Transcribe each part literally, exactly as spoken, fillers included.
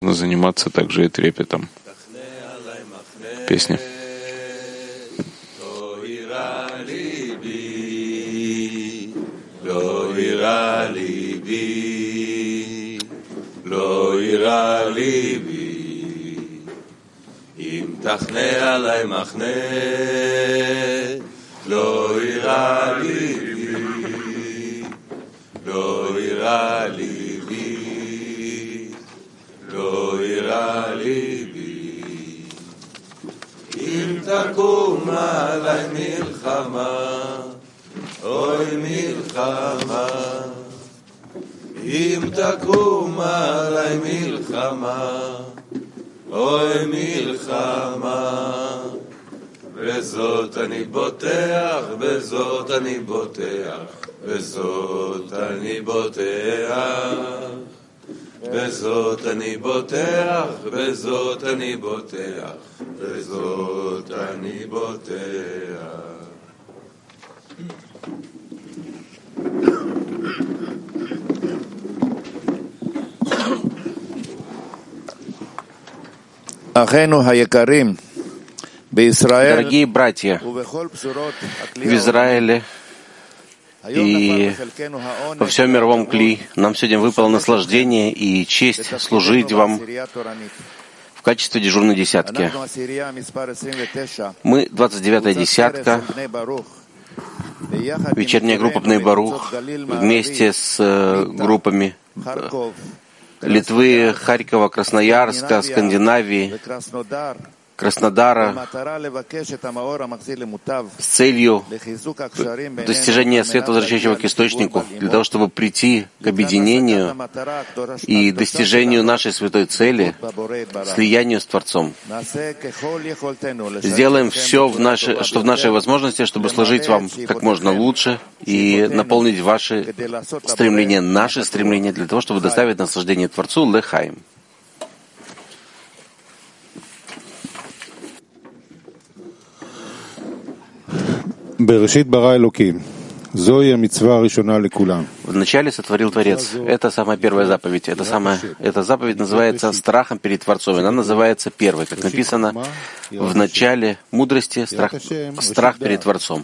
нужно заниматься также и трепетом. Песня. תחנה עלי מחנה, לא יראה ליבי, לא יראה ליבי, לא יראה ליבי. אם תקום עלי מלחמה, אוי מלחמה, אם תקום עלי מלחמה, אוי מלחמה, בזאת אני בוטח, בזאת אני בוטח, בזאת אני בוטח, בזאת אני בוטח, בזאת אני בוטח, בזאת אני בוטח. Дорогие братья, в Израиле и во всем мировом кли нам сегодня выпало наслаждение и честь служить вам в качестве дежурной десятки. Мы двадцать девятая десятка, вечерняя группа Бней Барух, вместе с группами Литвы, Харькова, Красноярска, Скандинавии, Краснодара с целью достижения света, возвращающего к источнику, для того, чтобы прийти к объединению и достижению нашей святой цели, слиянию с Творцом. Сделаем все, в наши, что в нашей возможности, чтобы служить вам как можно лучше и наполнить ваши стремления, наши стремления, для того, чтобы доставить наслаждение Творцу Лехаим. Вначале сотворил Творец. Это самая первая заповедь. Это самая, эта заповедь называется страхом перед Творцом. Она называется первой, как написано в начале мудрости, страх, страх перед Творцом.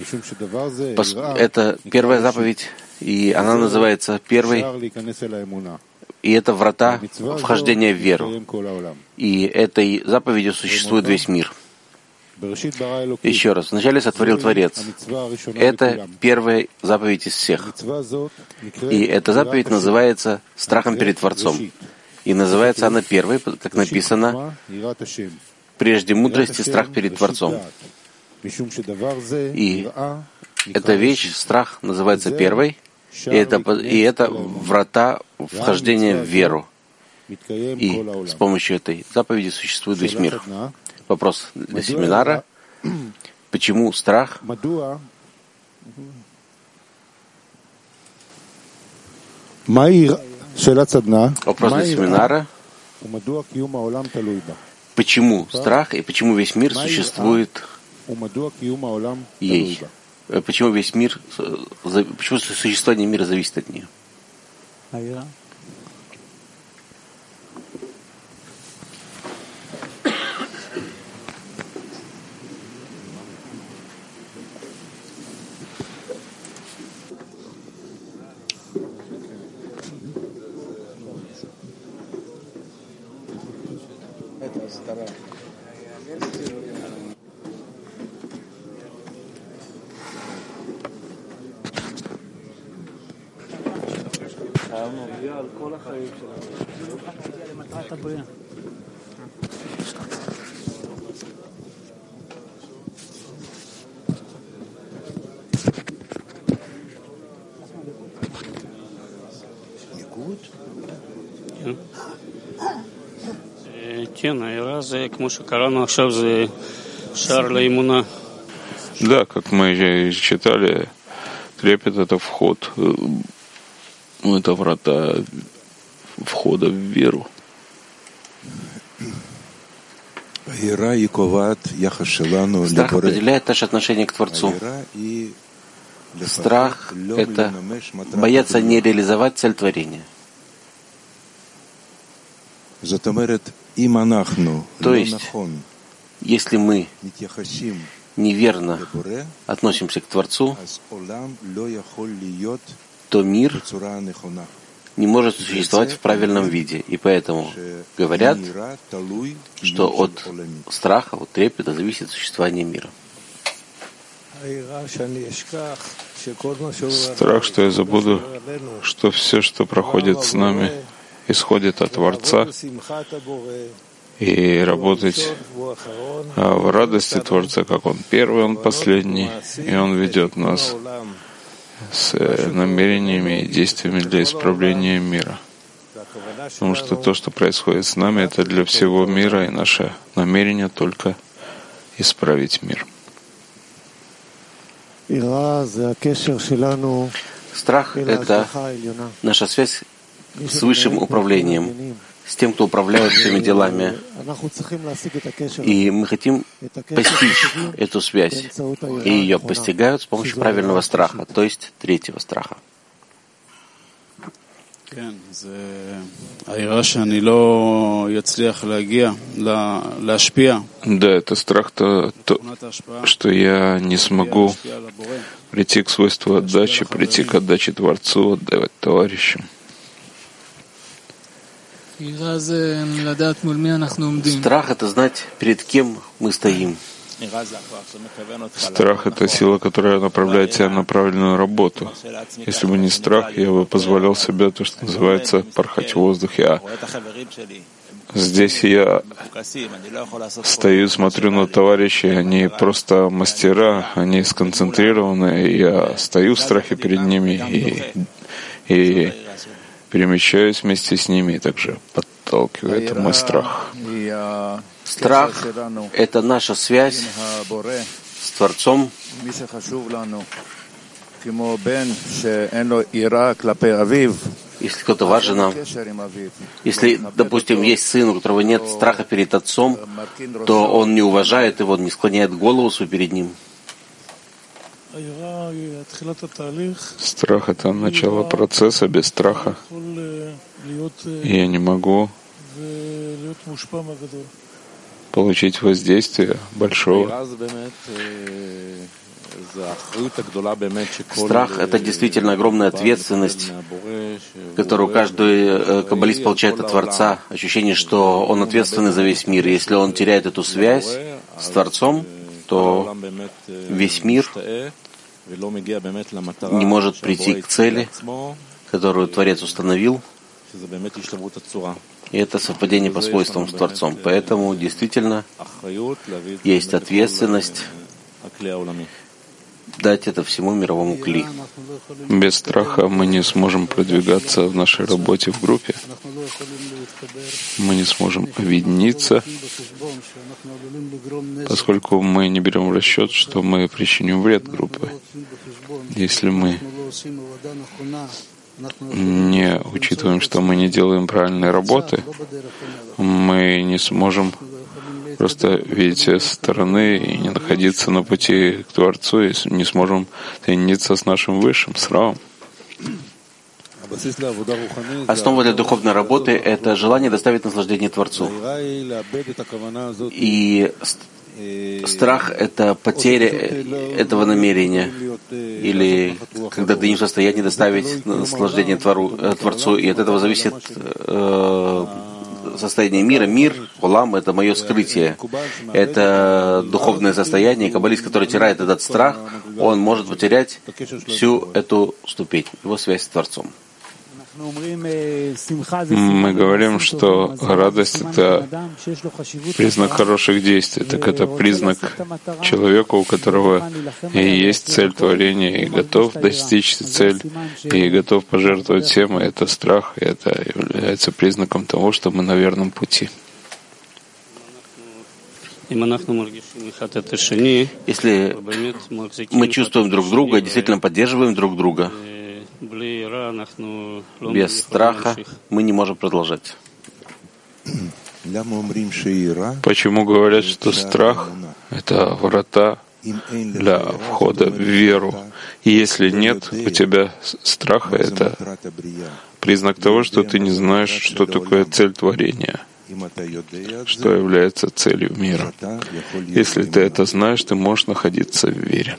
Это первая заповедь, и она называется первой. И это врата вхождения в веру. И этой заповедью существует весь мир. Еще раз. Вначале сотворил Творец. Это первая заповедь из всех. И эта заповедь называется страхом перед Творцом. И называется она первой, как написано, прежде мудрости страх перед Творцом. И эта вещь, страх, называется первой, и это, и это врата вхождения в веру. И с помощью этой заповеди существует весь мир. Вопрос для семинара. Почему страх? Вопрос для семинара. Почему страх и почему весь мир существует ей? Почему весь мир, почему существование мира зависит от нее? Да, как мы читали, трепет — это вход, это врата входа в веру. Страх определяет наше отношение к Творцу. Страх — это бояться не реализовать цель творения. То есть, если мы неверно относимся к Творцу, то мир не может существовать в правильном виде. И поэтому говорят, что от страха, от трепета зависит существование мира. Страх, что я забуду, что все, что проходит с нами, исходит от Творца, и работать в радости Творца, как Он первый, Он последний, и Он ведет нас с намерениями и действиями для исправления мира. Потому что то, что происходит с нами, это для всего мира, и наше намерение только исправить мир. Страх — это наша связь с высшим управлением, с тем, кто управляет всеми делами. И мы хотим постичь эту связь. И ее постигают с помощью правильного страха, то есть третьего страха. Да, это страх, то, то, что я не смогу прийти к свойству отдачи, прийти к отдаче Творцу, отдавать товарищам. Страх — это знать, перед кем мы стоим. Страх — это сила, которая направляет тебя на правильную работу. Если бы не страх, я бы позволял себе то, что называется, порхать в воздухе. А здесь я стою, смотрю на товарищей, они просто мастера, они сконцентрированы, и я стою в страхе перед ними и, и перемещаюсь вместе с ними, и также подталкиваю. Это мой страх. Страх — это наша связь с Творцом. Если кто-то важен нам, если, допустим, есть сын, у которого нет страха перед отцом, то он не уважает его, не склоняет голову свою перед ним. Страх — это начало процесса. Без страха я не могу получить воздействие большого. Страх — это действительно огромная ответственность, которую каждый каббалист получает от Творца. Ощущение, что он ответственный за весь мир. Если он теряет эту связь с Творцом, то весь мир не может прийти к цели, которую Творец установил. И это совпадение по свойствам с Творцом. Поэтому действительно есть ответственность дать это всему мировому кли. Без страха мы не сможем продвигаться в нашей работе в группе. Мы не сможем объединиться, поскольку мы не берем в расчет, что мы причиним вред группе. Если мы не учитываем, что мы не делаем правильной работы, мы не сможем просто видеть со стороны и не находиться на пути к Творцу, и не сможем соединиться с нашим Высшим, с Равом. Основа для духовной работы — это желание доставить наслаждение Творцу. И страх — это потеря этого намерения. Или когда ты не в состоянии доставить наслаждение Творцу, и от этого зависит э, состояние мира. Мир, улам — это мое скрытие. Это духовное состояние. Каббалист, который теряет этот страх, он может потерять всю эту ступень, его связь с Творцом. Мы говорим, что радость — это признак хороших действий. Так это признак человека, у которого и есть цель творения, и готов достичь цель, и готов пожертвовать всем. И это страх, и это является признаком того, что мы на верном пути. Если мы чувствуем друг друга, действительно поддерживаем друг друга, без страха мы не можем продолжать. Почему говорят, что страх — это врата для входа в веру? И если нет у тебя страха, это признак того, что ты не знаешь, что такое цель творения, что является целью мира. Если ты это знаешь, ты можешь находиться в вере.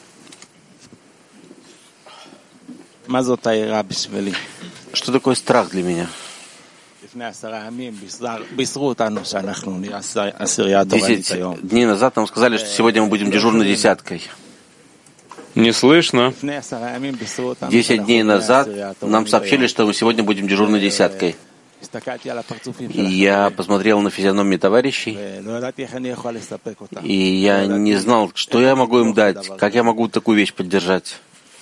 Что такое страх для меня? Десять дней назад нам сказали, что сегодня мы будем дежурной десяткой. Не слышно. Десять дней назад нам сообщили, что мы сегодня будем дежурной десяткой. И я посмотрел на физиономии товарищей, и я не знал, что я могу им дать, как я могу такую вещь поддержать.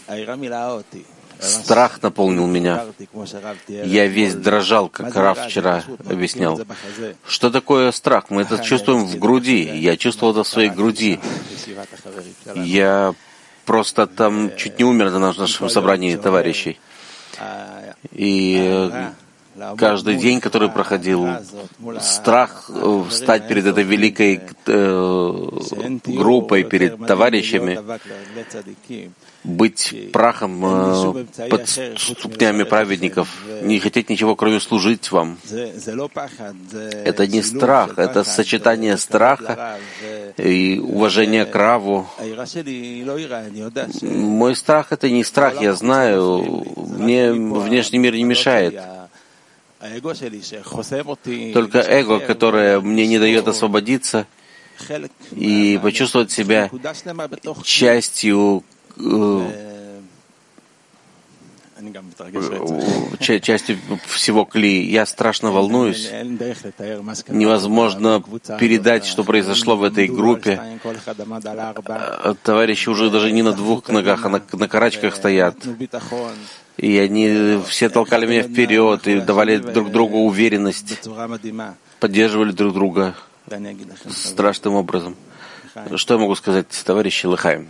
Страх наполнил меня. Я весь дрожал, как Рав вчера объяснял. Что такое страх? Мы это чувствуем в груди. Я чувствовал это в своей груди. Я просто там чуть не умер на нашем собрании товарищей. И каждый день, который проходил, страх встать перед этой великой э, группой, перед товарищами, быть прахом э, под ступнями праведников, не хотеть ничего, кроме служить вам. Это не страх, это сочетание страха и уважения к Раву. Мой страх — это не страх, я знаю, мне внешний мир не мешает. Только эго, которое мне не дает освободиться и почувствовать себя частью частью всего кли. Я страшно волнуюсь. Невозможно передать, что произошло в этой группе. Товарищи уже даже не на двух ногах, а на, на карачках стоят. И они все толкали меня вперед и давали друг другу уверенность, поддерживали друг друга страшным образом. Что я могу сказать, товарищи Лехаим?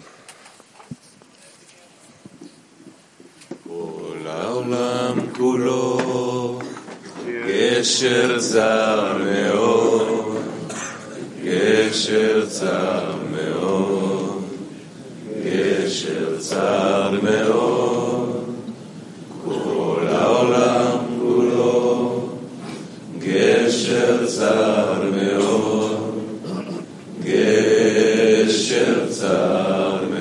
העולם כולו גשר צר מאוד, גשר צר מאוד, גשר צר מאוד, כל העולם כולו גשר צר מאוד, גשר צר מאוד.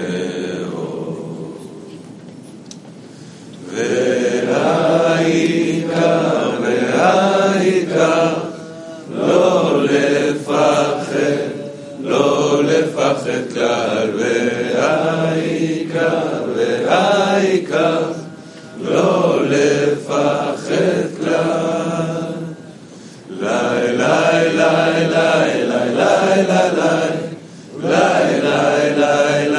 והעיקר, והעיקר, לא לפחד, לא לפחד כלל, והעיקר, והעיקר, לא לפחד כלל. לי, לי, לי, לי, לי, לי, לי, לי, לי, לי, לי,